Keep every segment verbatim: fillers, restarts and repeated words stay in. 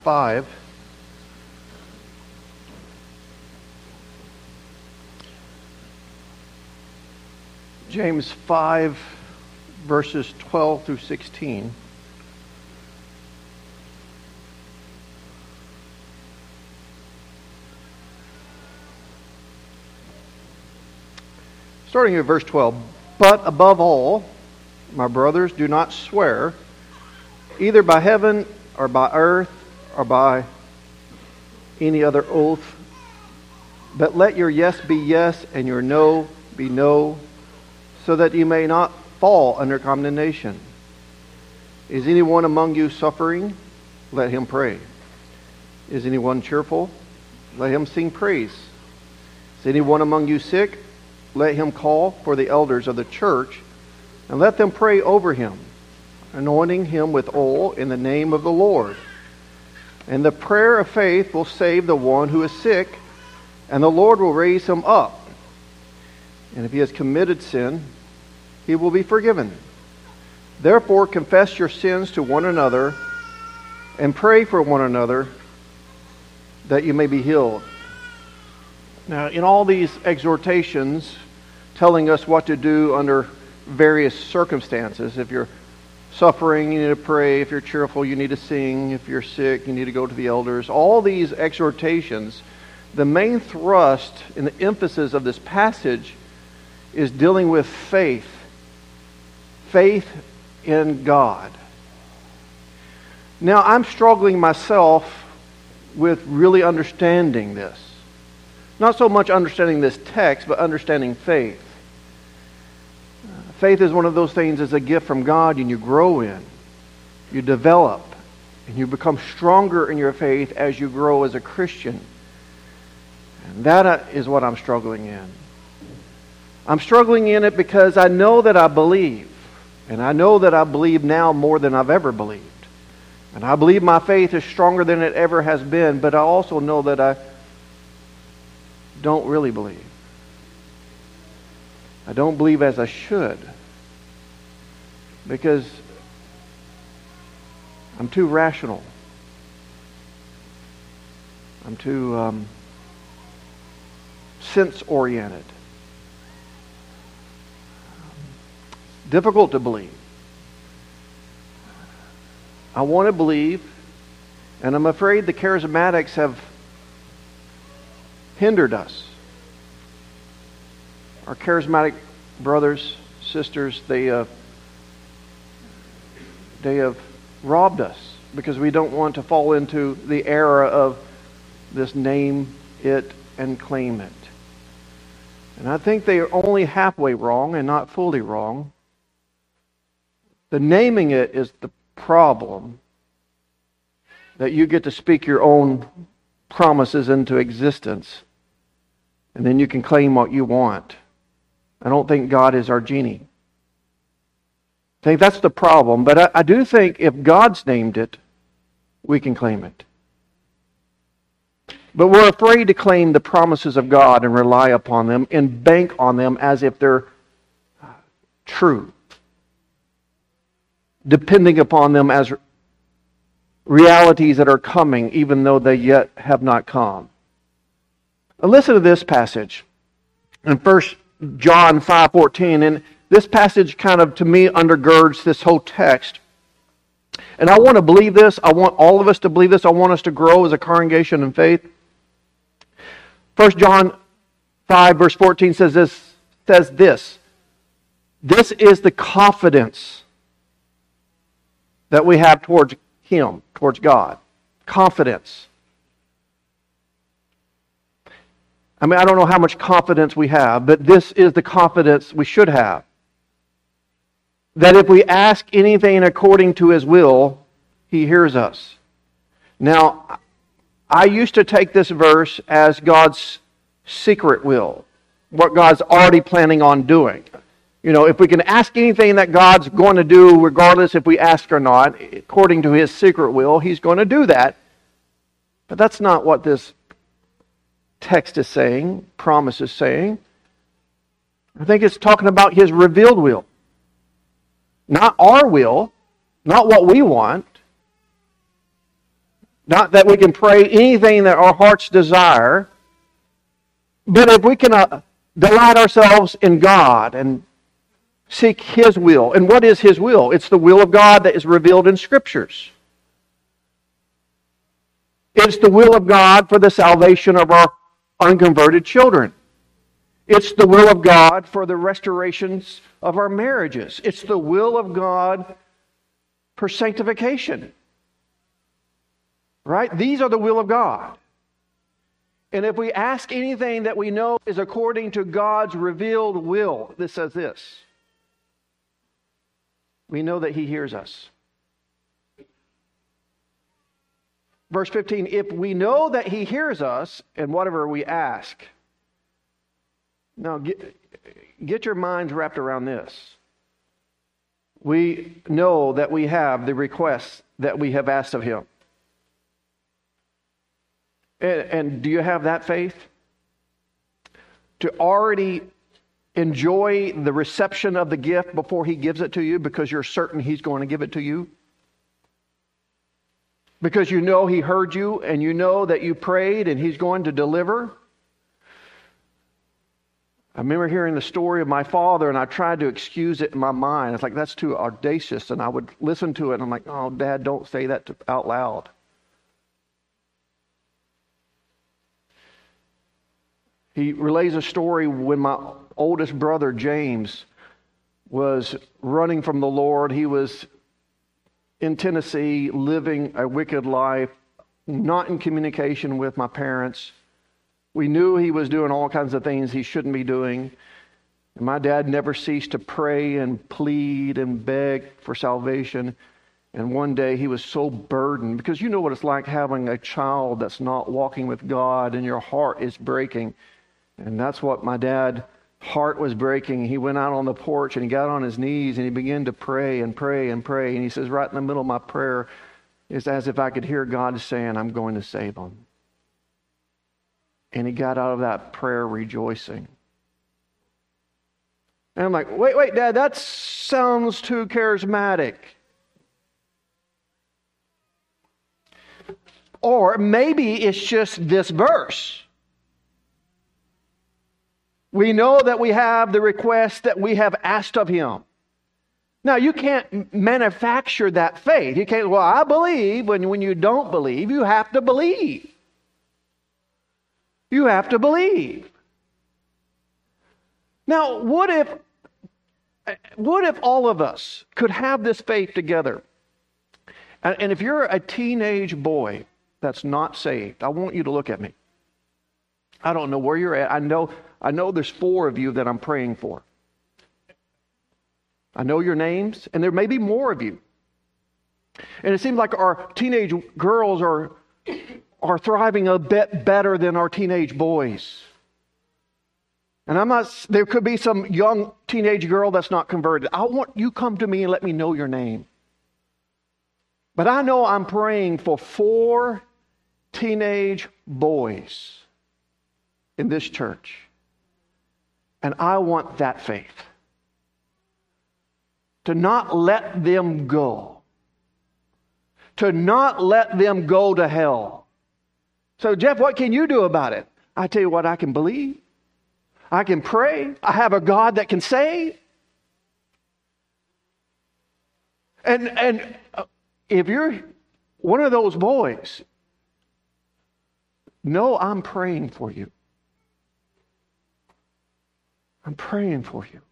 five. James five, verses twelve through sixteen. Starting at verse twelve. But above all, my brothers, do not swear, either by heaven or by earth or by any other oath, but let your yes be yes and your no be no, so that you may not fall under condemnation. Is anyone among you suffering? Let him pray. Is anyone cheerful? Let him sing praise. Is anyone among you sick? Let him call for the elders of the church, and let them pray over him, anointing him with oil in the name of the Lord. And the prayer of faith will save the one who is sick, and the Lord will raise him up. And if he has committed sin, he will be forgiven. Therefore, confess your sins to one another, and pray for one another, that you may be healed. Now, in all these exhortations telling us what to do under various circumstances, if you're suffering, you need to pray. If you're cheerful, you need to sing. If you're sick, you need to go to the elders. All these exhortations, the main thrust and the emphasis of this passage is dealing with faith. Faith in God. Now, I'm struggling myself with really understanding this. Not so much understanding this text, but understanding faith. Faith is one of those things that's a gift from God, and you grow in. You develop, and you become stronger in your faith as you grow as a Christian. And that is what I'm struggling in. I'm struggling in it because I know that I believe. And I know that I believe now more than I've ever believed. And I believe my faith is stronger than it ever has been, but I also know that I don't really believe. I don't believe as I should, because I'm too rational. I'm too um, sense-oriented. Difficult to believe. I want to believe, and I'm afraid the charismatics have hindered us. Our charismatic brothers, sisters, they uh, they have robbed us because we don't want to fall into the era of this name it and claim it. And I think they are only halfway wrong and not fully wrong. The naming it is the problem, that you get to speak your own promises into existence, and then you can claim what you want. I don't think God is our genie. I think that's the problem. But I, I do think if God's named it, we can claim it. But we're afraid to claim the promises of God and rely upon them and bank on them as if they're true, depending upon them as realities that are coming, even though they yet have not come. Now listen to this passage in First John five fourteen, and this passage kind of, to me, undergirds this whole text. And I want to believe this. I want all of us to believe this. I want us to grow as a congregation in faith. First John five verse fourteen says this, says this, "This is the confidence that we have towards Him, towards God." Confidence. I mean, I don't know how much confidence we have, but this is the confidence we should have. That if we ask anything according to His will, He hears us. Now, I used to take this verse as God's secret will, what God's already planning on doing. You know, if we can ask anything that God's going to do, regardless if we ask or not, according to His secret will, He's going to do that. But that's not what this text is saying, promise is saying. I think it's talking about His revealed will. Not our will, not what we want, Not that we can pray anything that our hearts desire, but if we can uh, delight ourselves in God and seek His will. And what is His will? It's the will of God that is revealed in Scriptures. It's the will of God for the salvation of our unconverted children. It's the will of God for the restorations of our marriages. It's the will of God for sanctification. Right? These are the will of God. And if we ask anything that we know is according to God's revealed will, this says this. We know that He hears us. Verse fifteen, if we know that He hears us in whatever we ask. Now, get, get your minds wrapped around this. We know that we have the requests that we have asked of Him. And, and do you have that faith? To already enjoy the reception of the gift before He gives it to you because you're certain He's going to give it to you? Because you know He heard you and you know that you prayed and He's going to deliver? I remember hearing the story of my father and I tried to excuse it in my mind. It's like, that's too audacious. And I would listen to it and I'm like, oh, Dad, don't say that to, out loud. He relays a story when my oldest brother, James, was running from the Lord. He was in Tennessee living a wicked life, not in communication with my parents. We knew he was doing all kinds of things he shouldn't be doing. And my dad never ceased to pray and plead and beg for salvation. And one day he was so burdened, because you know what it's like having a child that's not walking with God and your heart is breaking. And that's what my dad's heart was breaking. He went out on the porch and he got on his knees and he began to pray and pray and pray. And he says, right in the middle of my prayer, it's as if I could hear God saying, I'm going to save him. And he got out of that prayer rejoicing. And I'm like, wait, wait, Dad, that sounds too charismatic. Or maybe it's just this verse. We know that we have the request that we have asked of Him. Now, you can't manufacture that faith. You can't, well, I believe. When, when you don't believe, you have to believe. You have to believe. Now, what if, what if all of us could have this faith together? And, and if you're a teenage boy that's not saved, I want you to look at me. I don't know where you're at. I know, I know there's four of you that I'm praying for. I know your names, and there may be more of you. And it seems like our teenage girls are, are thriving a bit better than our teenage boys. And I'm not, there could be some young teenage girl that's not converted. I want you come to me and let me know your name. But I know I'm praying for four teenage boys in this church. And I want that faith. To not let them go. To not let them go to hell. So, Jeff, what can you do about it? I tell you what, I can believe. I can pray. I have a God that can save. And, and if you're one of those boys, know I'm praying for you. I'm praying for you.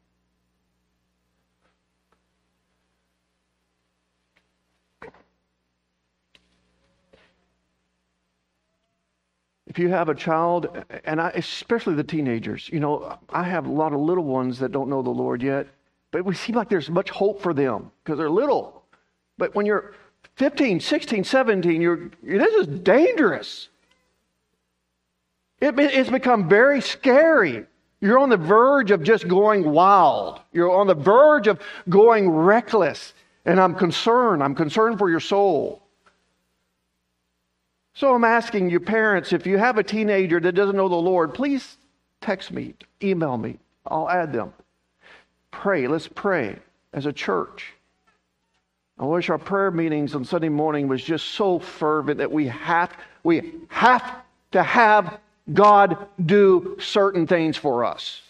If you have a child, and I, especially the teenagers, you know, I have a lot of little ones that don't know the Lord yet, but we seem like there's much hope for them because they're little. But when you're fifteen, sixteen, seventeen, you're, this is dangerous. It, it's become very scary. You're on the verge of just going wild. You're on the verge of going reckless. And I'm concerned. I'm concerned for your soul. So I'm asking you parents, if you have a teenager that doesn't know the Lord, please text me, email me. I'll add them. Pray. Let's pray as a church. I wish our prayer meetings on Sunday morning was just so fervent that we have, we have to have God do certain things for us.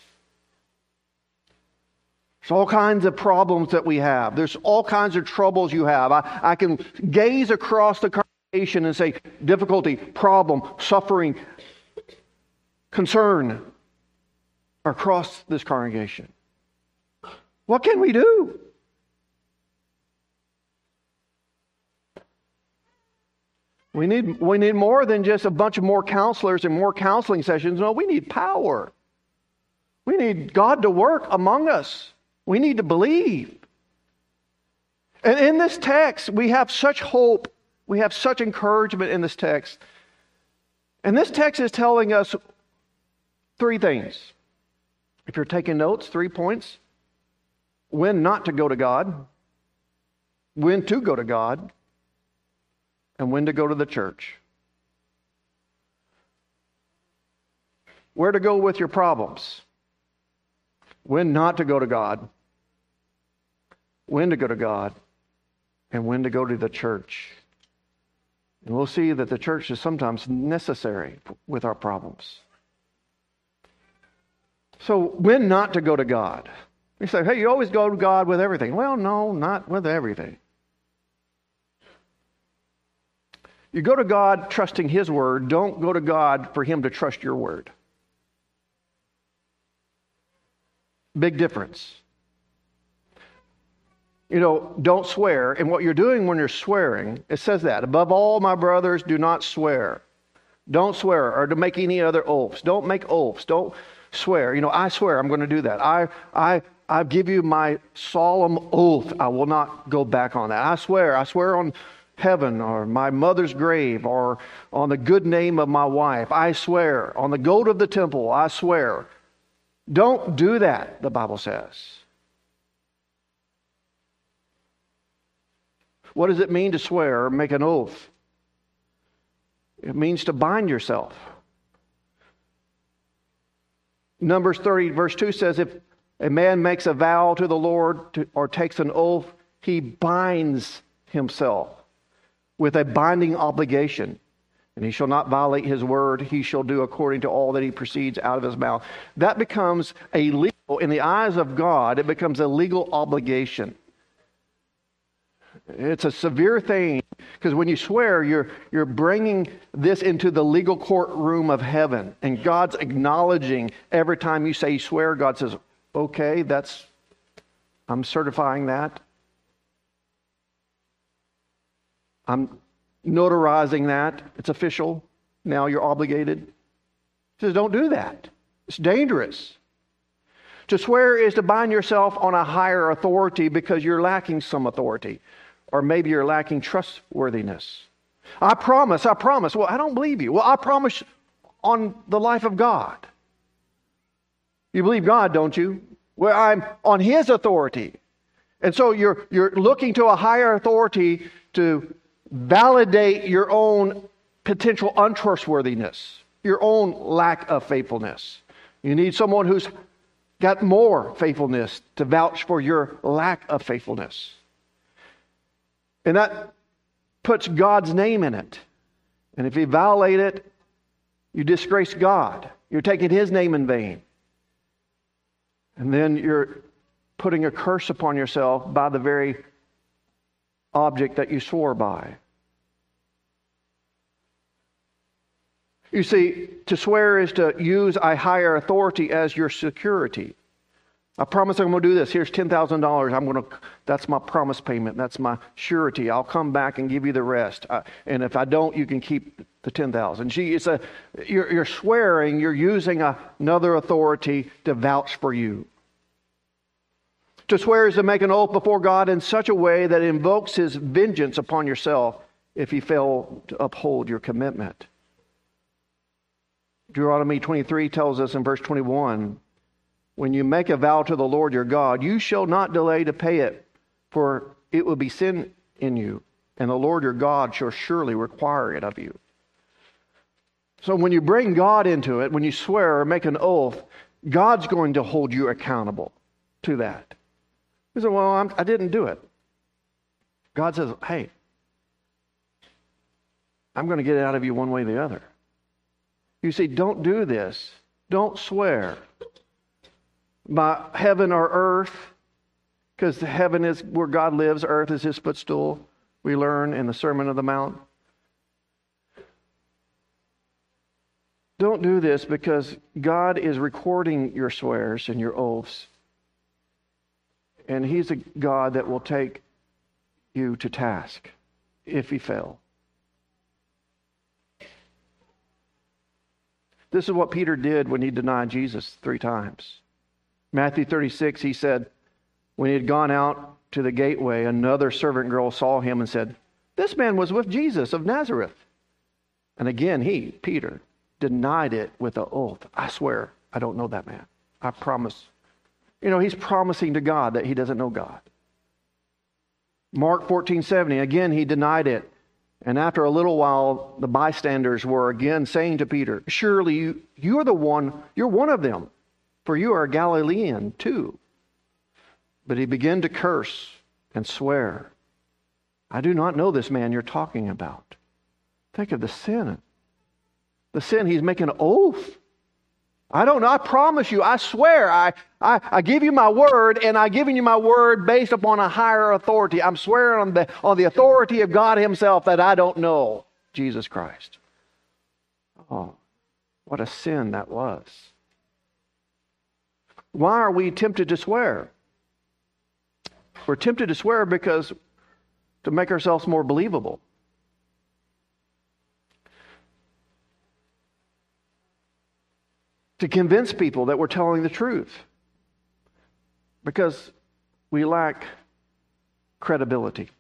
There's all kinds of problems that we have. There's all kinds of troubles you have. I, I can gaze across the congregation and say, difficulty, problem, suffering, concern across this congregation. What can we do? We need, we need more than just a bunch of more counselors and more counseling sessions. No, we need power. We need God to work among us. We need to believe. And in this text, we have such hope. We have such encouragement in this text. And this text is telling us three things. If you're taking notes, three points. When not to go to God. When to go to God. And when to go to the church. Where to go with your problems. When not to go to God. When to go to God. And when to go to the church. And we'll see that the church is sometimes necessary with our problems. So when not to go to God. You say, hey, you always go to God with everything. Well, no, not with everything. You go to God trusting His word. Don't go to God for Him to trust your word. Big difference. You know, don't swear. And what you're doing when you're swearing, it says that. Above all, my brothers, do not swear. Don't swear or to make any other oaths. Don't make oaths. Don't swear. You know, I swear I'm going to do that. I, I, I give you my solemn oath. I will not go back on that. I swear. I swear on heaven or my mother's grave or on the good name of my wife. I swear. On the goat of the temple, I swear. Don't do that, the Bible says. What does it mean to swear or make an oath? It means to bind yourself. Numbers thirty, verse two says, if a man makes a vow to the Lord to, or takes an oath, he binds himself with a binding obligation. And he shall not violate his word. He shall do according to all that he proceeds out of his mouth. That becomes a legal, in the eyes of God, it becomes a legal obligation. It's a severe thing because when you swear, you're, you're bringing this into the legal courtroom of heaven. And God's acknowledging every time you say you swear, God says, okay, that's, I'm certifying that. I'm notarizing that. It's official. Now you're obligated. He says, don't do that. It's dangerous. To swear is to bind yourself on a higher authority because you're lacking some authority. Or maybe you're lacking trustworthiness. I promise, I promise. Well, I don't believe you. Well, I promise on the life of God. You believe God, don't you? Well, I'm on His authority. And so you're, you're looking to a higher authority to validate your own potential untrustworthiness, your own lack of faithfulness. You need someone who's got more faithfulness to vouch for your lack of faithfulness. And that puts God's name in it. And if you violate it, you disgrace God. You're taking His name in vain. And then you're putting a curse upon yourself by the very object that you swore by. You see, to swear is to use a higher authority as your security. I promise I'm going to do this. Here's ten thousand dollars. I'm going to. That's my promise payment. That's my surety. I'll come back and give you the rest. I, and if I don't, you can keep the ten thousand. Gee, it's a. You're, you're swearing. You're using a, another authority to vouch for you. To swear is to make an oath before God in such a way that it invokes His vengeance upon yourself if you fail to uphold your commitment. Deuteronomy twenty-three tells us in verse twenty-one, when you make a vow to the Lord your God, you shall not delay to pay it, for it will be sin in you, and the Lord your God shall surely require it of you. So when you bring God into it, when you swear or make an oath, God's going to hold you accountable to that. You say, well, I'm, I didn't do it. God says, hey, I'm going to get it out of you one way or the other. You see, don't do this. Don't swear by heaven or earth, because heaven is where God lives, earth is his footstool. We learn in the Sermon on the Mount. Don't do this because God is recording your swears and your oaths. And he's a God that will take you to task if you fail. This is what Peter did when he denied Jesus three times. Matthew thirty-six, he said, when he had gone out to the gateway, another servant girl saw him and said, this man was with Jesus of Nazareth. And again, he, Peter, denied it with an oath. I swear, I don't know that man. I promise. You know, he's promising to God that he doesn't know God. Mark fourteen seventy, again, he denied it. And after a little while, the bystanders were again saying to Peter, surely you, you are the one, you're one of them, for you are a Galilean too. But he began to curse and swear, I do not know this man you're talking about. Think of the sin. The sin, he's making an oath. I don't know, I promise you, I swear, I, I, I give you my word, and I'm giving you my word based upon a higher authority. I'm swearing on the, on the authority of God himself that I don't know Jesus Christ. Oh, what a sin that was. Why are we tempted to swear? We're tempted to swear because to make ourselves more believable. To convince people that we're telling the truth. Because we lack credibility.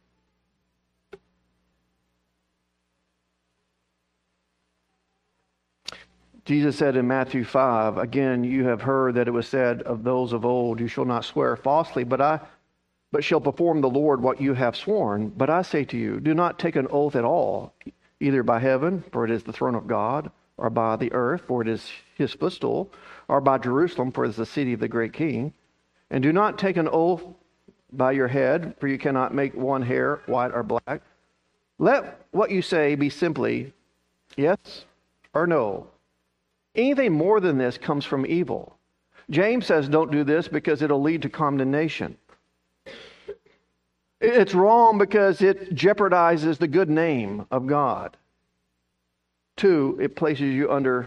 Jesus said in Matthew five, again, you have heard that it was said of those of old, you shall not swear falsely, but I but shall perform the Lord what you have sworn. But I say to you, do not take an oath at all, either by heaven, for it is the throne of God, or by the earth, for it is his footstool, or by Jerusalem, for it is the city of the great king. And do not take an oath by your head, for you cannot make one hair white or black. Let what you say be simply yes or no. Anything more than this comes from evil. James says don't do this because it'll lead to condemnation. It's wrong because it jeopardizes the good name of God. Two, it places you under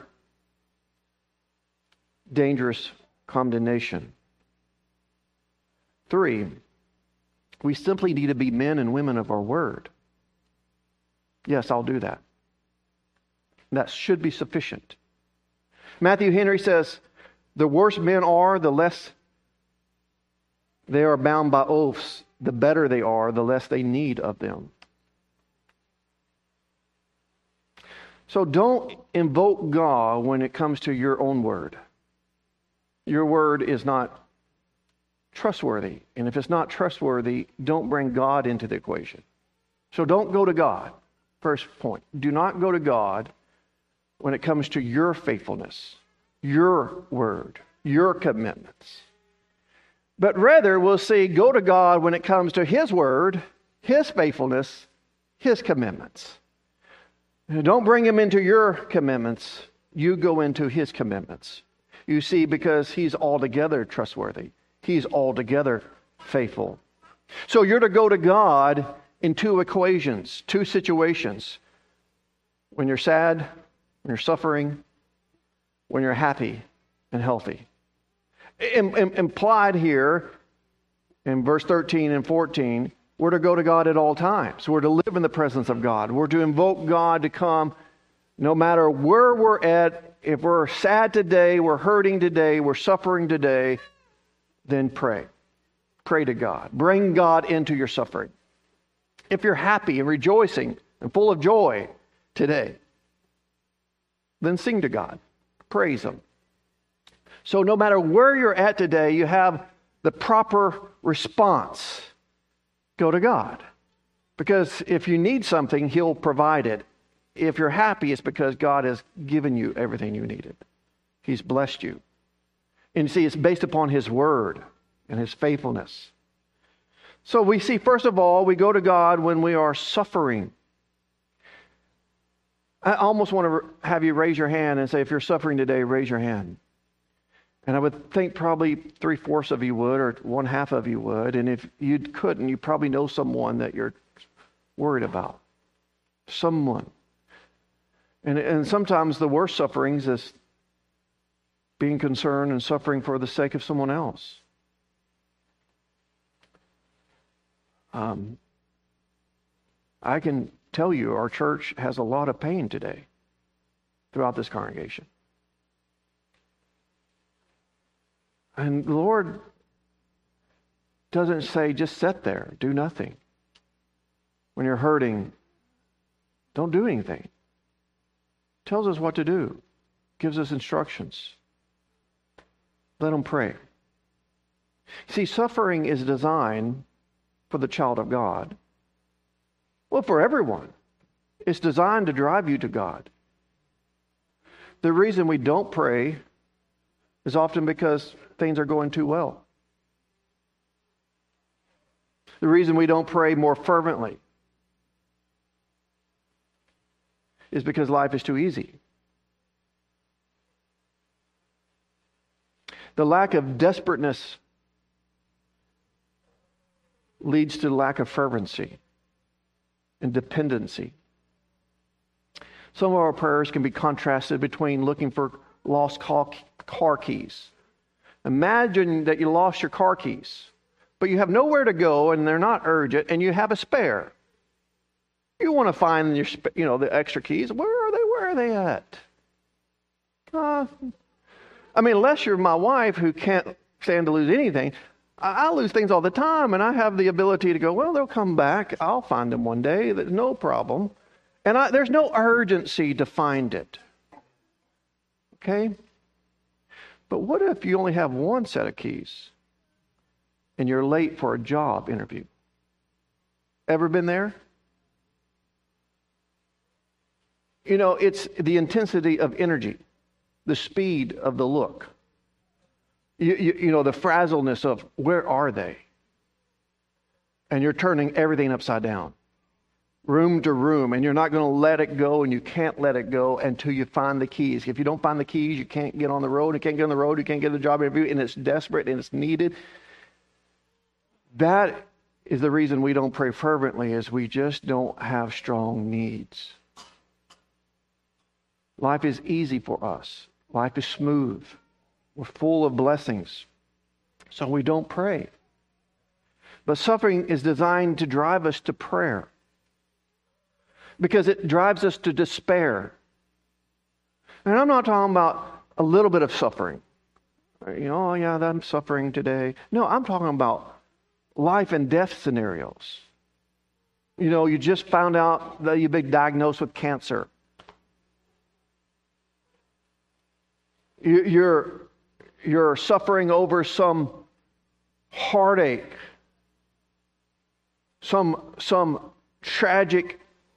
dangerous condemnation. Three, we simply need to be men and women of our word. Yes, I'll do that. That should be sufficient. Matthew Henry says, the worse men are, the less they are bound by oaths. The better they are, the less they need of them. So don't invoke God when it comes to your own word. Your word is not trustworthy. And if it's not trustworthy, don't bring God into the equation. So don't go to God. First point. Do not go to God when it comes to your faithfulness, your word, your commitments. But rather, we'll see, go to God when it comes to his word, his faithfulness, his commitments. Don't bring him into your commitments. You go into his commitments. You see, because he's altogether trustworthy. He's altogether faithful. So you're to go to God in two equations, two situations. When you're sad, when you're suffering, when you're happy and healthy. Im- im- implied here in verse thirteen and fourteen, we're to go to God at all times. We're to live in the presence of God. We're to invoke God to come no matter where we're at. If we're sad today, we're hurting today, we're suffering today, then pray. Pray to God. Bring God into your suffering. If you're happy and rejoicing and full of joy today, then sing to God. Praise him. So no matter where you're at today, you have the proper response. Go to God. Because if you need something, he'll provide it. If you're happy, it's because God has given you everything you needed. He's blessed you. And you see, it's based upon his word and his faithfulness. So we see, first of all, we go to God when we are suffering. I almost want to have you raise your hand and say, if you're suffering today, raise your hand. And I would think probably three-fourths of you would, or one half of you would. And if you couldn't, you probably know someone that you're worried about. Someone. And, and sometimes the worst sufferings is being concerned and suffering for the sake of someone else. Um, I can tell you our church has a lot of pain today throughout this congregation. And the Lord doesn't say, just sit there, do nothing. When you're hurting, don't do anything. Tells us what to do. Gives us instructions. Let them pray. See, suffering is designed for the child of God. Well, for everyone. It's designed to drive you to God. The reason we don't pray is often because things are going too well. The reason we don't pray more fervently is because life is too easy. The lack of desperateness leads to lack of fervency and dependency. Some of our prayers can be contrasted between looking for lost car keys. Imagine that you lost your car keys, but you have nowhere to go and they're not urgent and you have a spare. You want to find your, you know, the extra keys. Where are they? Where are they at? Uh, I mean, unless you're my wife who can't stand to lose anything, I, I lose things all the time, and I have the ability to go, well, they'll come back. I'll find them one day. There's no problem. And I, there's no urgency to find it. Okay? But what if you only have one set of keys and you're late for a job interview? Ever been there? You know, it's the intensity of energy, the speed of the look. You, you, you know, the frazzleness of where are they? And you're turning everything upside down, room to room, and you're not going to let it go, and you can't let it go until you find the keys. If you don't find the keys, you can't get on the road. You can't get on the road. You can't get a job interview, and it's desperate and it's needed. That is the reason we don't pray fervently, is we just don't have strong needs. Life is easy for us. Life is smooth. We're full of blessings. So we don't pray. But suffering is designed to drive us to prayer, because it drives us to despair. And I'm not talking about a little bit of suffering. You know, oh yeah, I'm suffering today. No, I'm talking about life and death scenarios. You know, you just found out that you've been diagnosed with cancer. You're, you're suffering over some heartache, some, some tragic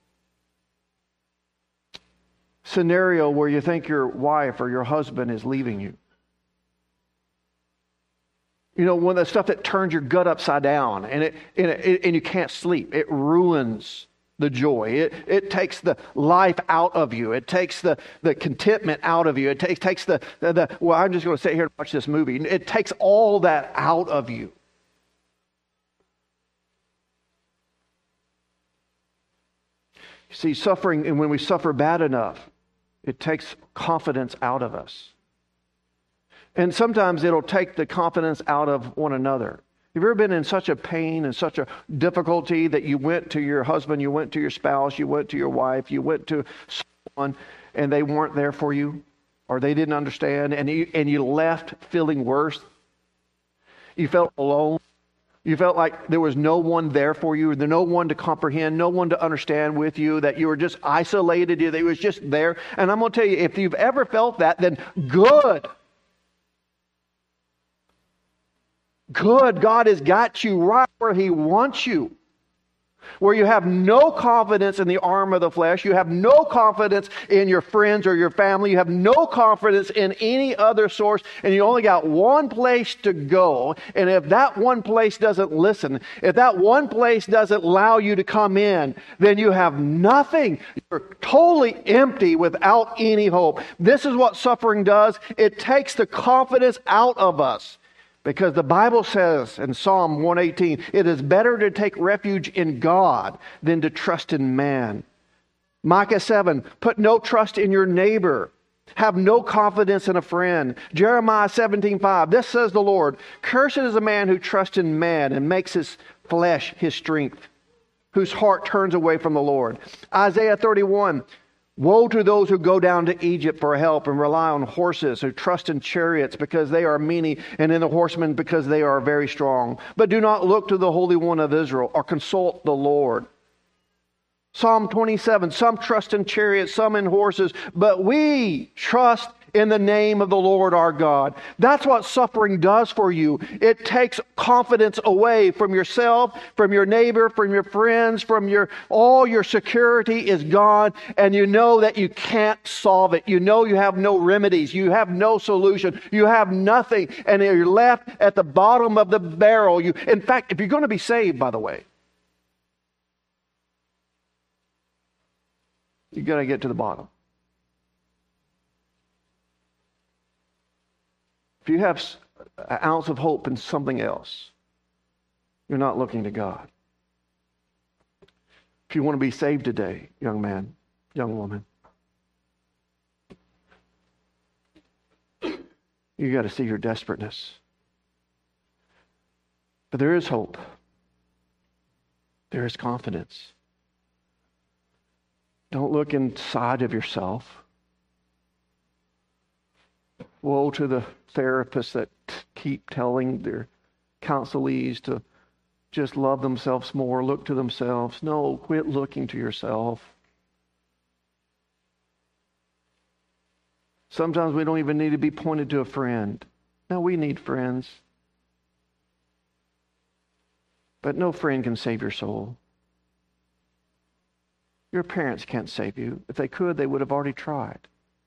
scenario where you think your wife or your husband is leaving you. You know, one of the stuff that turns your gut upside down, and it, and, it, and you can't sleep. It ruins the joy. It, it takes the life out of you. It takes the, the contentment out of you. It takes, takes the, the, the, well, I'm just going to sit here and watch this movie. It takes all that out of you. You see, suffering, and when we suffer bad enough, it takes confidence out of us. And sometimes it'll take the confidence out of one another. Have you ever been in such a pain and such a difficulty that you went to your husband, you went to your spouse, you went to your wife, you went to someone, and they weren't there for you, or they didn't understand, and you, and you left feeling worse? You felt alone. You felt like there was no one there for you, there no one to comprehend, no one to understand with you, that you were just isolated, that it was just there. And I'm going to tell you, if you've ever felt that, then good. Good. God has got you right where He wants you. where you have no confidence in the arm of the flesh, you have no confidence in your friends or your family, you have no confidence in any other source, and you only got one place to go. And if that one place doesn't listen, if that one place doesn't allow you to come in, then you have nothing. You're totally empty without any hope. This is what suffering does. It takes the confidence out of us. Because the Bible says in Psalm one eighteen, it is better to take refuge in God than to trust in man. Micah seven, put no trust in your neighbor. Have no confidence in a friend. Jeremiah seventeen five, this says the Lord, cursed is a man who trusts in man and makes his flesh his strength, whose heart turns away from the Lord. Isaiah thirty-one, woe to those who go down to Egypt for help and rely on horses, who trust in chariots because they are many, and in the horsemen because they are very strong. But do not look to the Holy One of Israel or consult the Lord. Psalm twenty-seven, some trust in chariots, some in horses, but we trust in the name of the Lord our God. That's what suffering does for you. It takes confidence away from yourself, from your neighbor, from your friends, from your, all your security is gone, and you know that you can't solve it. You know you have no remedies. You have no solution. You have nothing, and you're left at the bottom of the barrel. You, in fact, if you're going to be saved, by the way, you've got to get to the bottom. If you have an ounce of hope in something else, you're not looking to God. If you want to be saved today, young man, young woman, you got to see your desperateness. But there is hope. There is confidence. Don't look inside of yourself. Woe to the therapists that keep telling their counselees to just love themselves more, look to themselves. No, quit looking to yourself. Sometimes we don't even need to be pointed to a friend. No, we need friends. But no friend can save your soul. Your parents can't save you. If they could, they would have already tried.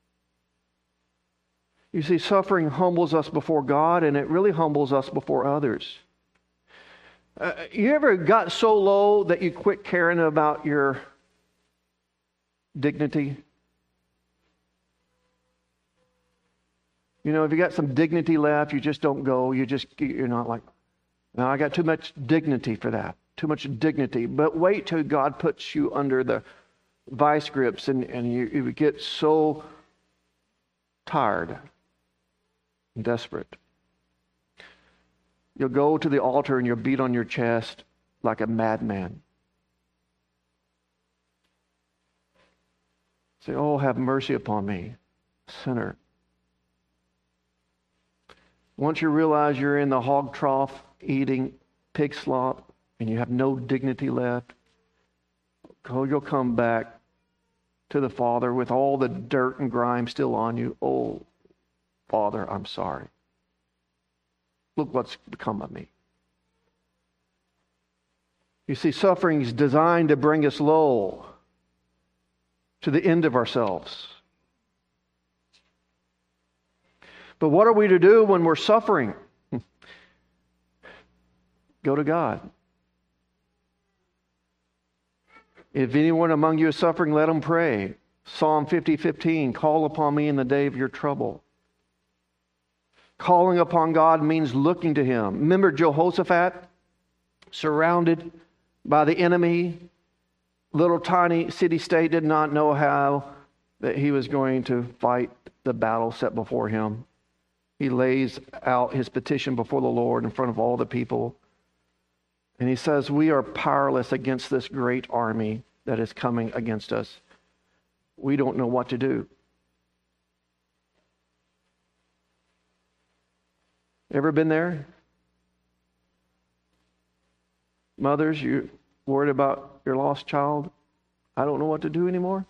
You see, suffering humbles us before God, and it really humbles us before others. Uh, you ever got so low that you quit caring about your dignity? You know, if you got some dignity left, you just don't go. You just, you're not like, no, I got too much dignity for that. Too much dignity. But wait till God puts you under the vice grips and, and you, you get so tired and desperate. You'll go to the altar and you'll beat on your chest like a madman. Say, oh, have mercy upon me, sinner. Once you realize you're in the hog trough eating pig slop and you have no dignity left, you'll come back to the Father with all the dirt and grime still on you. Oh, Father, I'm sorry. Look what's become of me. You see, suffering is designed to bring us low to the end of ourselves. But what are we to do when we're suffering? Go to God. If anyone among you is suffering, let him pray. Psalm fifty fifteen, call upon me in the day of your trouble. Calling upon God means looking to Him. Remember Jehoshaphat, surrounded by the enemy, little tiny city-state, did not know how that he was going to fight the battle set before him. He lays out his petition before the Lord in front of all the people. And he says, we are powerless against this great army that is coming against us. We don't know what to do. Ever been there? Mothers, you worried about your lost child? I don't know what to do anymore.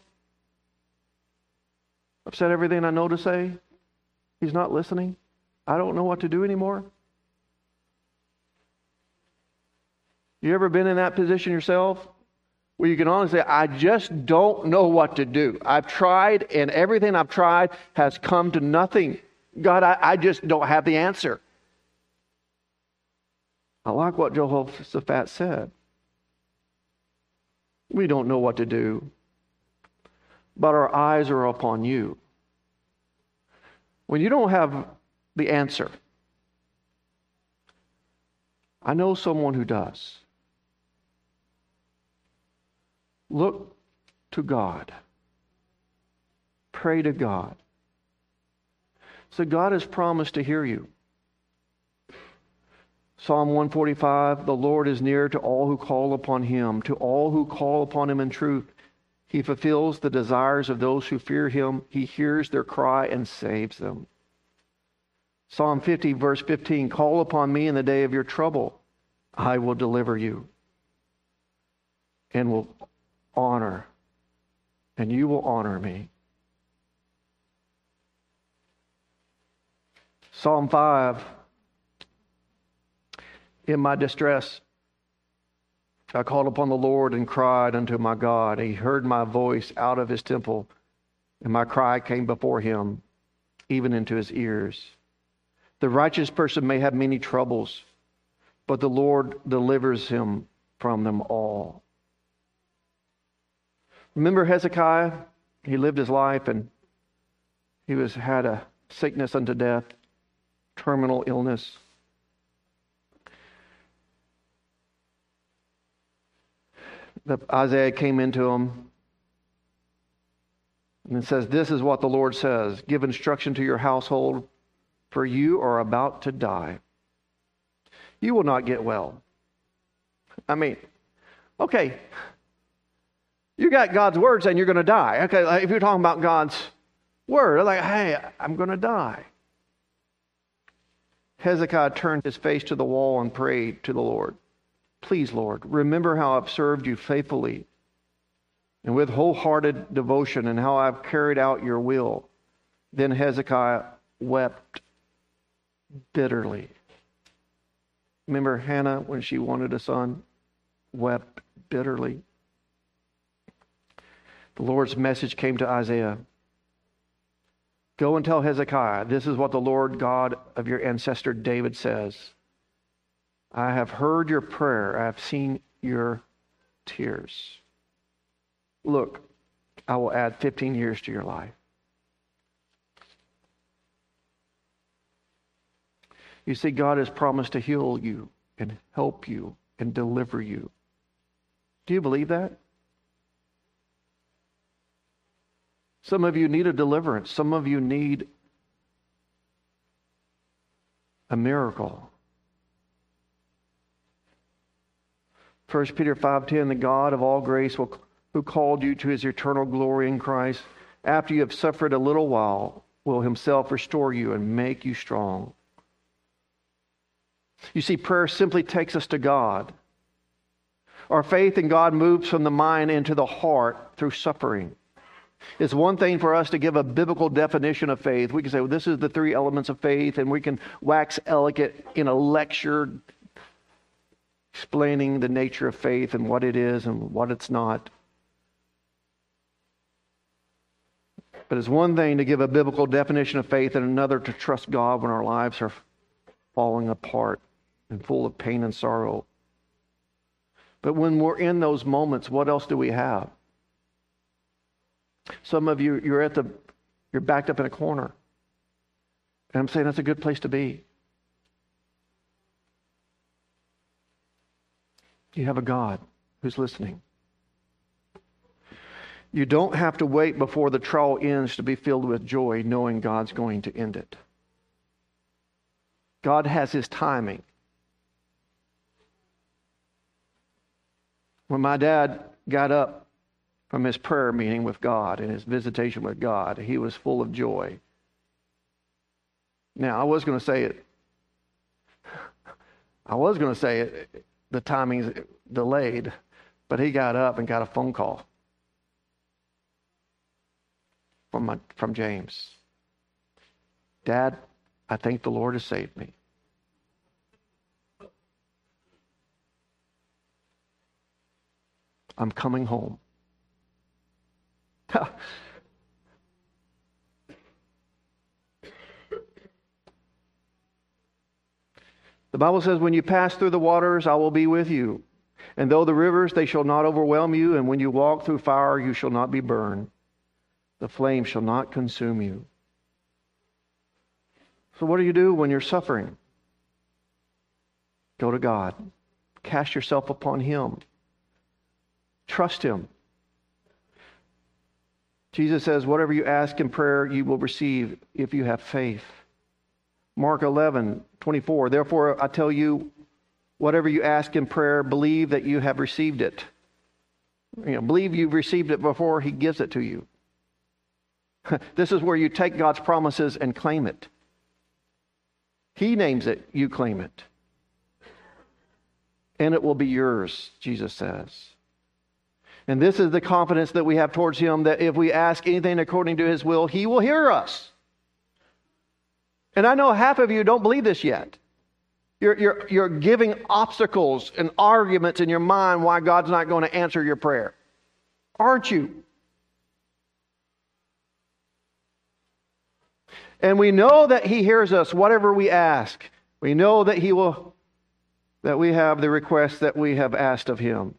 I've said everything I know to say. He's not listening. I don't know what to do anymore. You ever been in that position yourself? where you can honestly say, I just don't know what to do. I've tried, and everything I've tried has come to nothing. God, I, I just don't have the answer. I like what Jehoshaphat said. We don't know what to do, but our eyes are upon you. When you don't have the answer, I know someone who does. Look to God. Pray to God. So God has promised to hear you. Psalm one forty-five, the Lord is near to all who call upon him, to all who call upon him in truth. He fulfills the desires of those who fear him. He hears their cry and saves them. Psalm fifty, verse fifteen, call upon me in the day of your trouble. I will deliver you and will honor, and you will honor me. Psalm five, in my distress, I called upon the Lord and cried unto my God. He heard my voice out of his temple, and my cry came before him, even into his ears. The righteous person may have many troubles, but the Lord delivers him from them all. Remember Hezekiah? He lived his life, and he was had a sickness unto death, terminal illness. The, Isaiah came into him and it says, this is what the Lord says, give instruction to your household, for you are about to die. You will not get well. I mean, okay, you got God's word saying you're going to die. Okay, like if you're talking about God's word, like, hey, I'm going to die. Hezekiah turned his face to the wall and prayed to the Lord. Please, Lord, remember how I've served you faithfully and with wholehearted devotion, and how I've carried out your will. Then Hezekiah wept bitterly. Remember Hannah, when she wanted a son, wept bitterly. The Lord's message came to Isaiah. Go and tell Hezekiah, this is what the Lord God of your ancestor David says. I have heard your prayer. I have seen your tears. Look, I will add fifteen years to your life. You see, God has promised to heal you and help you and deliver you. Do you believe that? Some of you need a deliverance. Some of you need a miracle. First Peter five ten, the God of all grace, will, who called you to his eternal glory in Christ, after you have suffered a little while, will himself restore you and make you strong. You see, prayer simply takes us to God. Our faith in God moves from the mind into the heart through suffering. It's one thing for us to give a biblical definition of faith. We can say, well, this is the three elements of faith, and we can wax eloquent in a lecture explaining the nature of faith and what it is and what it's not. But it's one thing to give a biblical definition of faith and another to trust God when our lives are falling apart and full of pain and sorrow. But when we're in those moments, what else do we have? Some of you, you're at the, you're backed up in a corner. And I'm saying that's a good place to be. You have a God who's listening. You don't have to wait before the trial ends to be filled with joy, knowing God's going to end it. God has his timing. When my dad got up from his prayer meeting with God and his visitation with God, he was full of joy. Now, I was going to say it. I was going to say it. The timing's delayed, but he got up and got a phone call from my, from James. Dad, I think the Lord has saved me. I'm coming home. The Bible says, when you pass through the waters, I will be with you. And though the rivers, they shall not overwhelm you. And when you walk through fire, you shall not be burned. The flame shall not consume you. So what do you do when you're suffering? Go to God. Cast yourself upon Him. Trust Him. Jesus says, whatever you ask in prayer, you will receive if you have faith. Mark eleven twenty-four. Therefore, I tell you, whatever you ask in prayer, believe that you have received it. You know, believe you've received it before He gives it to you. This is where you take God's promises and claim it. He names it, you claim it. And it will be yours, Jesus says. And this is the confidence that we have towards Him, that if we ask anything according to His will, He will hear us. And I know half of you don't believe this yet. You're, you're, you're giving obstacles and arguments in your mind why God's not going to answer your prayer. Aren't you? And we know that He hears us, whatever we ask. We know that He will, that we have the request that we have asked of Him.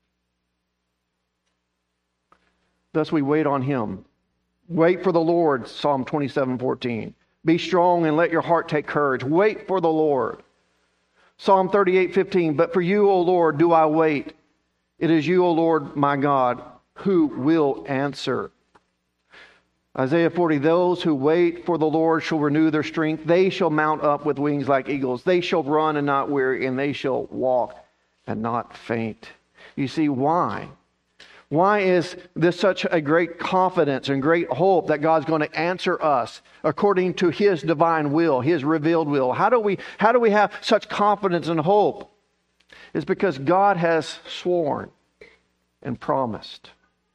Thus we wait on Him. Wait for the Lord, Psalm twenty-seven fourteen. Be strong and let your heart take courage. Wait for the Lord. Psalm thirty-eight fifteen. But for you, O Lord, do I wait. It is you, O Lord, my God, who will answer. Isaiah forty. Those who wait for the Lord shall renew their strength. They shall mount up with wings like eagles. They shall run and not weary, and they shall walk and not faint. You see, why? Why is this such a great confidence and great hope that God's going to answer us according to His divine will, His revealed will? How do we, how do we have such confidence and hope? It's because God has sworn and promised.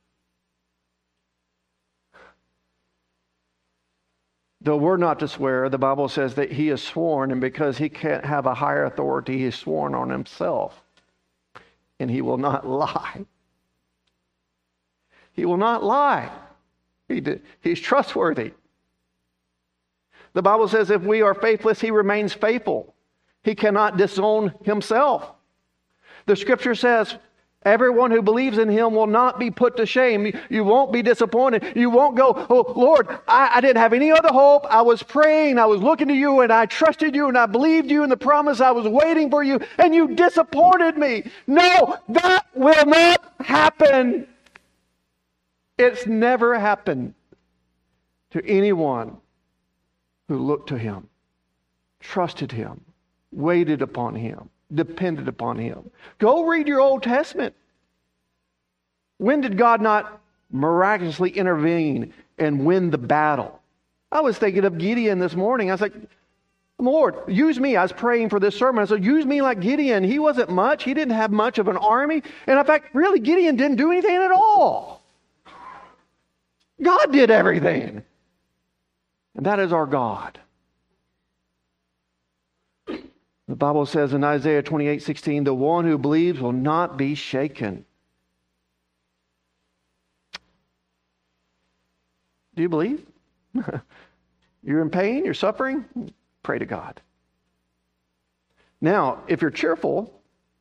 Though we're not to swear, the Bible says that He has sworn, and because He can't have a higher authority, He's sworn on Himself. And He will not lie. He will not lie. He did, he's trustworthy. The Bible says if we are faithless, He remains faithful. He cannot disown Himself. The Scripture says everyone who believes in Him will not be put to shame. You won't be disappointed. You won't go, oh, Lord, I, I didn't have any other hope. I was praying, I was looking to You, and I trusted You, and I believed You in the promise. I was waiting for You, and You disappointed me. No, that will not happen. It's never happened to anyone who looked to Him, trusted Him, waited upon Him, depended upon Him. Go read your Old Testament. When did God not miraculously intervene and win the battle? I was thinking of Gideon this morning. I was like, Lord, use me. I was praying for this sermon. I said, use me like Gideon. He wasn't much. He didn't have much of an army. And in fact, really, Gideon didn't do anything at all. God did everything. And that is our God. The Bible says in Isaiah twenty-eight sixteen, the one who believes will not be shaken. Do you believe? You're in pain? You're suffering? Pray to God. Now, if you're cheerful,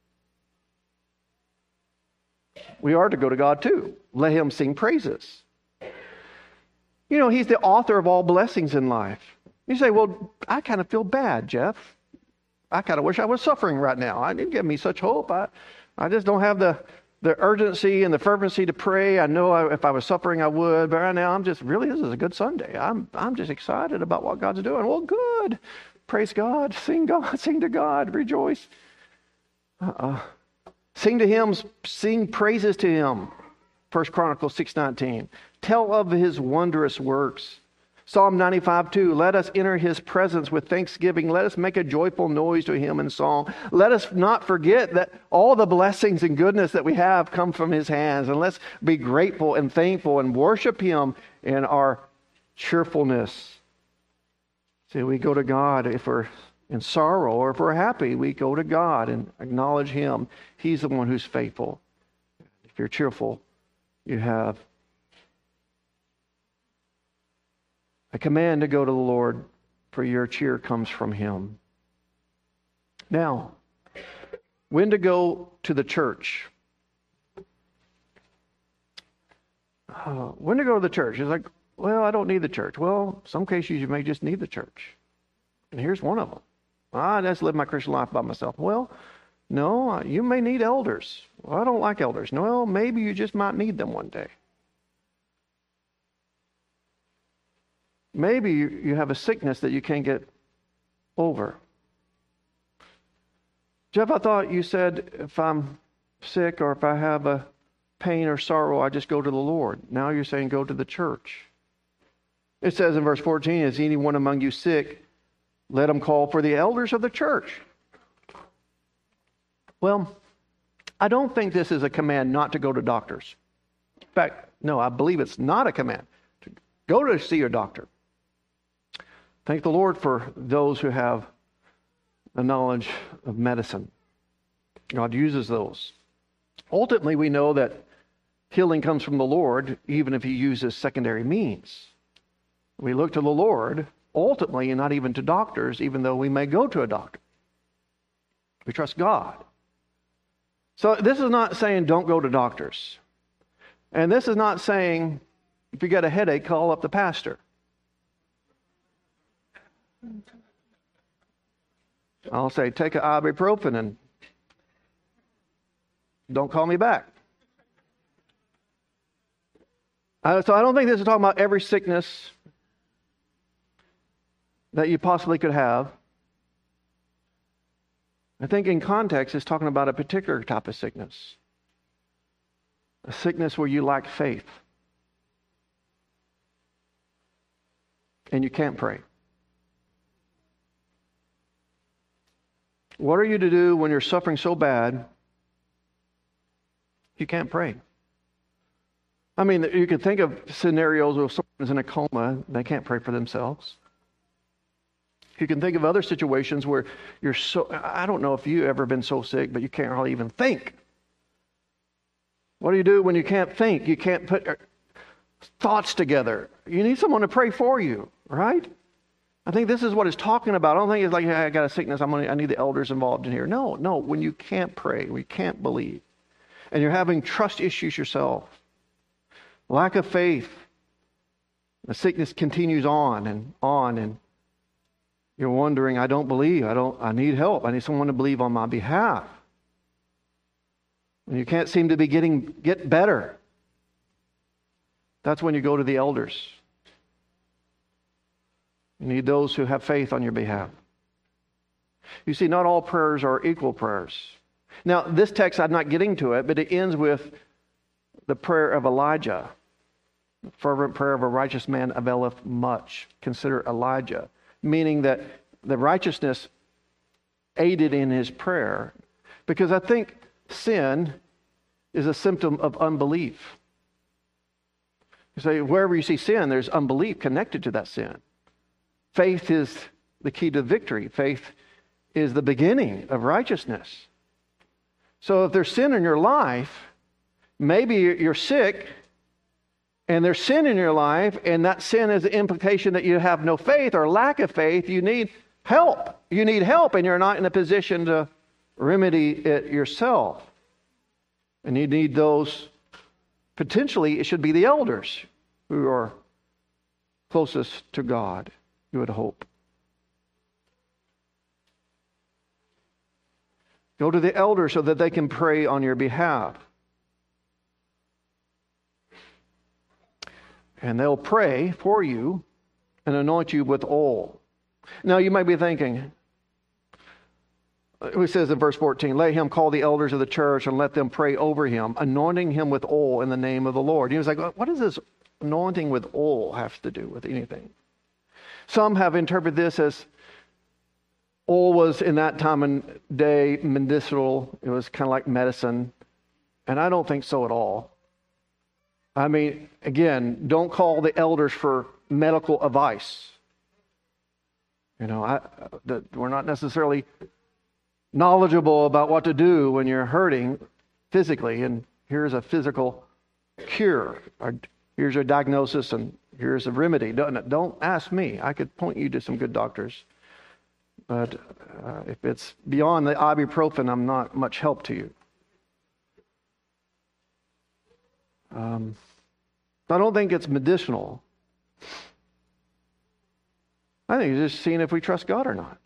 we are to go to God too. Let Him sing praises. You know, He's the author of all blessings in life. You say, well, I kind of feel bad, Jeff. I kind of wish I was suffering right now. I didn't give me such hope. I, I just don't have the, the urgency and the fervency to pray. I know I, if I was suffering, I would. But right now, I'm just, really, this is a good Sunday. I'm, I'm just excited about what God's doing. Well, good. Praise God. Sing God. Sing to God. Rejoice. Uh-uh. Sing to Him. Sing praises to Him. First Chronicles six nineteen. Tell of His wondrous works. Psalm ninety-five two. Let us enter His presence with thanksgiving. Let us make a joyful noise to Him in song. Let us not forget that all the blessings and goodness that we have come from His hands. And let's be grateful and thankful and worship Him in our cheerfulness. See, we go to God if we're in sorrow, or if we're happy, we go to God and acknowledge Him. He's the one who's faithful. If you're cheerful, you have a command to go to the Lord, for your cheer comes from Him. Now, when to go to the church? Uh, when to go to the church? It's like, well, I don't need the church. Well, some cases you may just need the church. And here's one of them. I just live my Christian life by myself. Well, no, you may need elders. Well, I don't like elders. No, well, maybe you just might need them one day. Maybe you, you have a sickness that you can't get over. Jeff, I thought you said if I'm sick or if I have a pain or sorrow, I just go to the Lord. Now you're saying go to the church. It says in verse fourteen, is anyone among you sick? Let him call for the elders of the church. Well, I don't think this is a command not to go to doctors. In fact, no, I believe it's not a command to go to see your doctor. Thank the Lord for those who have the knowledge of medicine. God uses those. Ultimately, we know that healing comes from the Lord, even if He uses secondary means. We look to the Lord, ultimately, and not even to doctors, even though we may go to a doctor. We trust God. So this is not saying don't go to doctors. And this is not saying if you get a headache, call up the pastor. I'll say, take an ibuprofen and don't call me back. Uh, so I don't think this is talking about every sickness that you possibly could have. I think in context, it's talking about a particular type of sickness. A sickness where you lack faith. And you can't pray. What are you to do when you're suffering so bad you can't pray? I mean, you can think of scenarios where someone's in a coma, they can't pray for themselves. You can think of other situations where you're so, I don't know if you've ever been so sick, but you can't hardly even think. What do you do when you can't think? You can't put thoughts together. You need someone to pray for you, right? I think this is what it's talking about. I don't think it's like, hey, I got a sickness, I'm gonna, I need the elders involved in here. No, no, when you can't pray, we can't believe, and you're having trust issues yourself, lack of faith, the sickness continues on and on, and you're wondering, I don't believe, I don't, I need help, I need someone to believe on my behalf. And you can't seem to be getting get better. That's when you go to the elders. You need those who have faith on your behalf. You see, not all prayers are equal prayers. Now, this text, I'm not getting to it, but it ends with the prayer of Elijah. The fervent prayer of a righteous man availeth much. Consider Elijah. Meaning that the righteousness aided in his prayer. Because I think sin is a symptom of unbelief. You say, wherever you see sin, there's unbelief connected to that sin. Faith is the key to victory. Faith is the beginning of righteousness. So if there's sin in your life, maybe you're sick, and there's sin in your life, and that sin is the implication that you have no faith or lack of faith. You need help. You need help, and you're not in a position to remedy it yourself. And you need those, potentially, it should be the elders who are closest to God, you would hope. Go to the elders so that they can pray on your behalf. And they'll pray for you and anoint you with oil. Now you might be thinking, it says in verse fourteen, let him call the elders of the church and let them pray over him, anointing him with oil in the name of the Lord. He was like, what does this anointing with oil have to do with anything? Some have interpreted this as oil was in that time and day medicinal. It was kind of like medicine. And I don't think so at all. I mean, again, don't call the elders for medical advice. You know, I, that we're not necessarily knowledgeable about what to do when you're hurting physically. And here's a physical cure. Or here's a diagnosis and here's a remedy. Don't, don't ask me. I could point you to some good doctors. But uh, if it's beyond the ibuprofen, I'm not much help to you. Um, I don't think it's medicinal. I think it's just seeing if we trust God or not.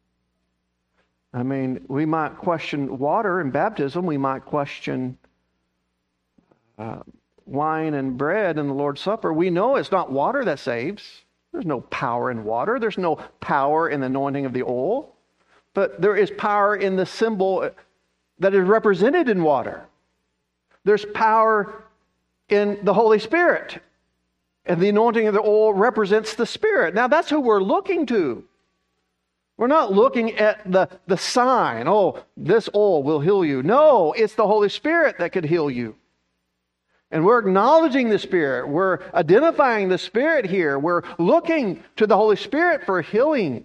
I mean, we might question water and baptism. We might question uh, wine and bread in the Lord's Supper. We know it's not water that saves. There's no power in water. There's no power in the anointing of the oil. But there is power in the symbol that is represented in water. There's power in the Holy Spirit. And the anointing of the oil represents the Spirit. Now that's who we're looking to. We're not looking at the, the sign, oh, this oil will heal you. No, it's the Holy Spirit that could heal you. And we're acknowledging the Spirit. We're identifying the Spirit here. We're looking to the Holy Spirit for healing.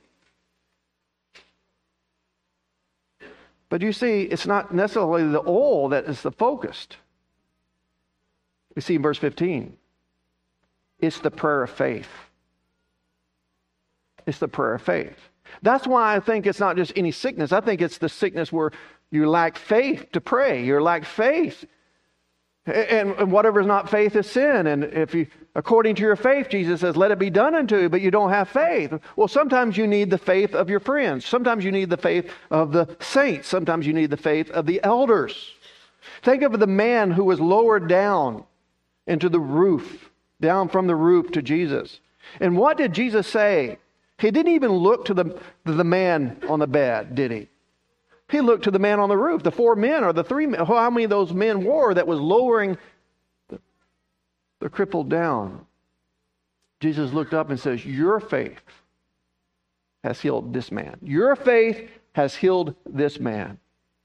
But you see, it's not necessarily the oil that is the focus. We see in verse fifteen. It's the prayer of faith. It's the prayer of faith. That's why I think it's not just any sickness. I think it's the sickness where you lack faith to pray. You lack faith. And, and whatever is not faith is sin. And if you, according to your faith, Jesus says, let it be done unto you, but you don't have faith. Well, sometimes you need the faith of your friends. Sometimes you need the faith of the saints. Sometimes you need the faith of the elders. Think of the man who was lowered down into the roof, down from the roof to Jesus. And what did Jesus say? He didn't even look to the, to the man on the bed, did he? He looked to the man on the roof, the four men or the three men, how many of those men were that was lowering the, the crippled down. Jesus looked up and says, your faith has healed this man. Your faith has healed this man.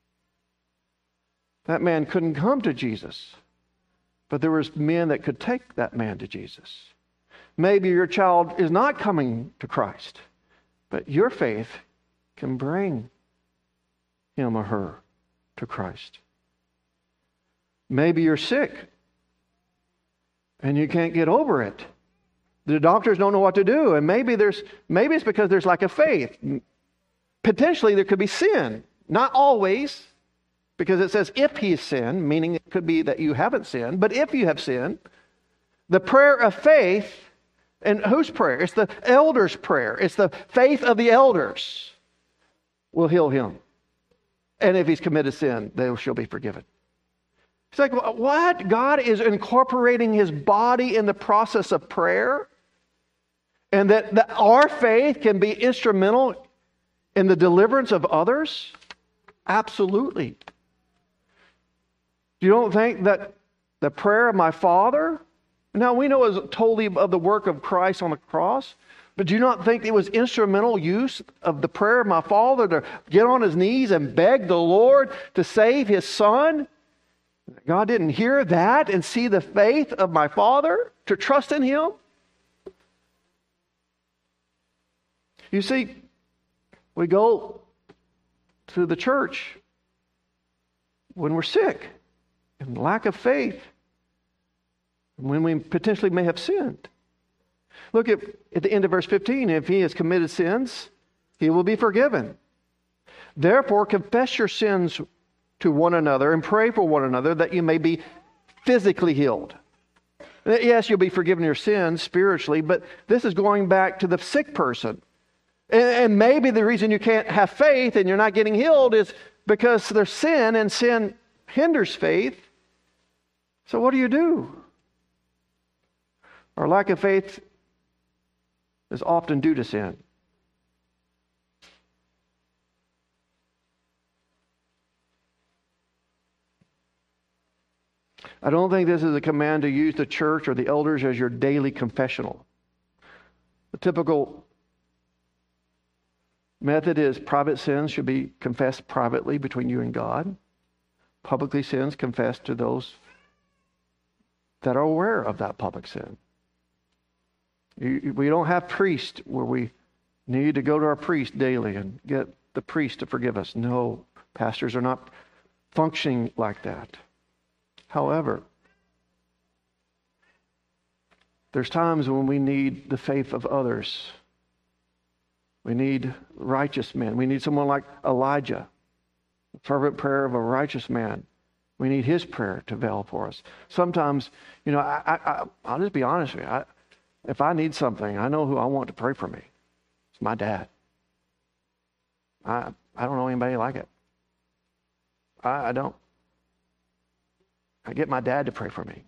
That man couldn't come to Jesus, but there was men that could take that man to Jesus. Maybe your child is not coming to Christ, but your faith can bring him or her to Christ. Maybe you're sick and you can't get over it. The doctors don't know what to do, and maybe there's maybe it's because there's lack of faith. Potentially there could be sin. Not always, because it says if he has sinned, meaning it could be that you haven't sinned, but if you have sinned, the prayer of faith, and whose prayer? It's the elders' prayer. It's the faith of the elders will heal him. And if he's committed sin, they shall be forgiven. It's like, what? God is incorporating his body in the process of prayer? And that, that our faith can be instrumental in the deliverance of others? Absolutely. You don't think that the prayer of my Father, now we know it's totally of the work of Christ on the cross, but do you not think it was instrumental use of the prayer of my Father to get on his knees and beg the Lord to save his Son? God didn't hear that and see the faith of my Father to trust in him? You see, we go to the church when we're sick and lack of faith, when we potentially may have sinned. Look at, at the end of verse fifteen. If he has committed sins, he will be forgiven. Therefore, confess your sins to one another and pray for one another that you may be physically healed. Yes, you'll be forgiven your sins spiritually, but this is going back to the sick person. And, and maybe the reason you can't have faith and you're not getting healed is because there's sin, and sin hinders faith. So what do you do? Our lack of faith is often due to sin. I don't think this is a command to use the church or the elders as your daily confessional. The typical method is private sins should be confessed privately between you and God. Publicly sins confessed to those that are aware of that public sin. We don't have priests where we need to go to our priest daily and get the priest to forgive us. No, pastors are not functioning like that. However, there's times when we need the faith of others. We need righteous men. We need someone like Elijah, the fervent prayer of a righteous man. We need his prayer to avail for us. Sometimes, you know, I, I, I, I'll just be honest with you. I, if I need something, I know who I want to pray for me. It's my dad. I I don't know anybody like it. I, I don't. I get my dad to pray for me.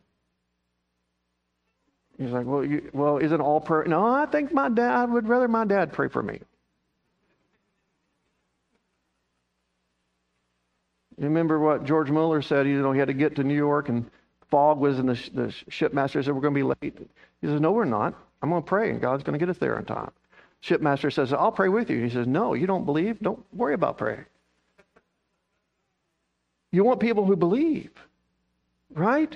He's like, well, you, well, isn't all prayer? No, I think my dad, I would rather my dad pray for me. You remember what George Mueller said? You know, he had to get to New York and fog was in the, the shipmaster said, we're going to be late. He says, no, we're not. I'm going to pray and God's going to get us there on time. Shipmaster says, I'll pray with you. He says, no, you don't believe? Don't worry about praying. You want people who believe, right?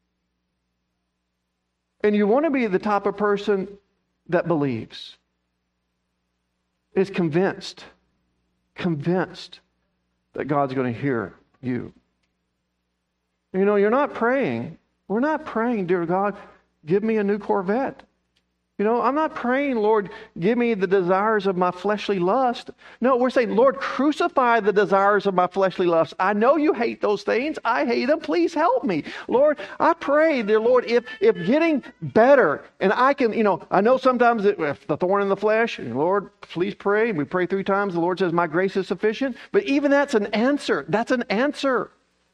And you want to be the type of person that believes, is convinced, convinced that God's going to hear you. You know, you're not praying. We're not praying, dear God, give me a new Corvette. You know, I'm not praying, Lord, give me the desires of my fleshly lust. No, we're saying, Lord, crucify the desires of my fleshly lust. I know you hate those things. I hate them. Please help me. Lord, I pray, dear Lord, if if getting better, and I can, you know, I know sometimes it, if the thorn in the flesh, Lord, please pray. We pray three times. The Lord says, my grace is sufficient. But even that's an answer. That's an answer.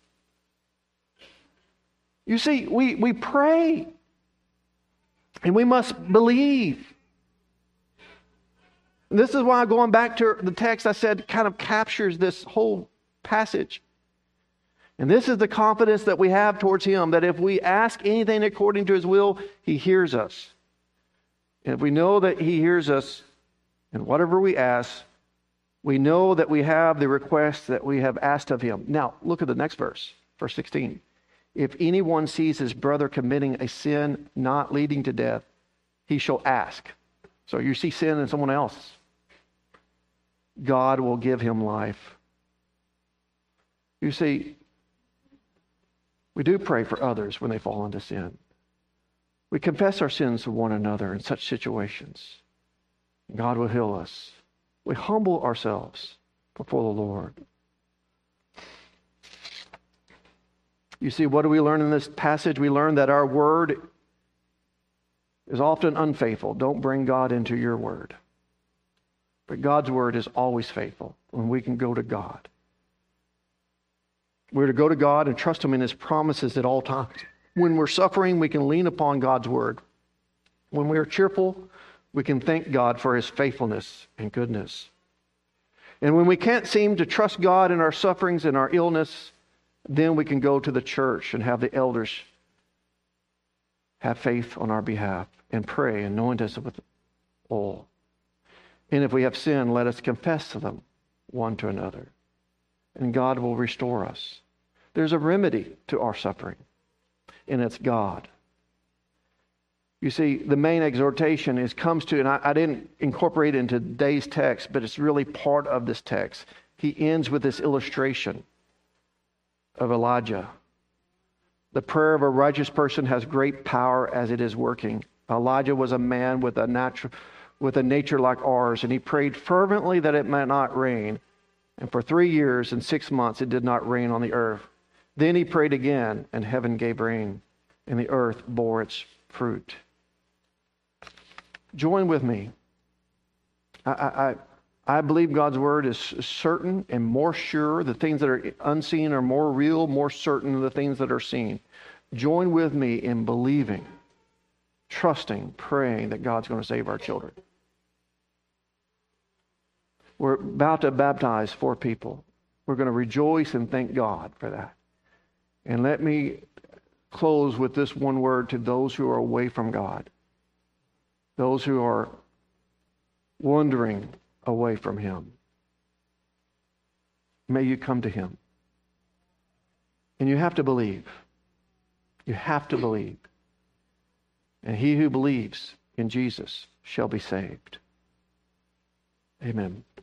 You see, we, we pray. And we must believe. And this is why going back to the text I said kind of captures this whole passage. And this is the confidence that we have towards Him, that if we ask anything according to His will, He hears us. And if we know that He hears us, and whatever we ask, we know that we have the request that we have asked of Him. Now, look at the next verse, verse sixteen. If anyone sees his brother committing a sin not leading to death, he shall ask. So you see sin in someone else. God will give him life. You see, we do pray for others when they fall into sin. We confess our sins to one another in such situations. God will heal us. We humble ourselves before the Lord. You see, what do we learn in this passage? We learn that our word is often unfaithful. Don't bring God into your word. But God's word is always faithful when we can go to God. We're to go to God and trust Him in His promises at all times. When we're suffering, we can lean upon God's word. When we are cheerful, we can thank God for His faithfulness and goodness. And when we can't seem to trust God in our sufferings and our illness, then we can go to the church and have the elders have faith on our behalf and pray and anoint us with oil. And if we have sinned, let us confess to them one to another. And God will restore us. There's a remedy to our suffering, and it's God. You see, the main exhortation is comes to, and I, I didn't incorporate it into today's text, but it's really part of this text. He ends with this illustration of Elijah. The prayer of a righteous person has great power as it is working. Elijah was a man with a natural, with a nature like ours, and he prayed fervently that it might not rain. And for three years and six months it did not rain on the earth. Then he prayed again, and heaven gave rain, and the earth bore its fruit. Join with me. I, I, I believe God's word is certain and more sure. The things that are unseen are more real, more certain than the things that are seen. Join with me in believing, trusting, praying that God's going to save our children. We're about to baptize four people. We're going to rejoice and thank God for that. And let me close with this one word to those who are away from God, those who are wandering away from Him. May you come to Him. And you have to believe. You have to believe. And he who believes in Jesus shall be saved. Amen.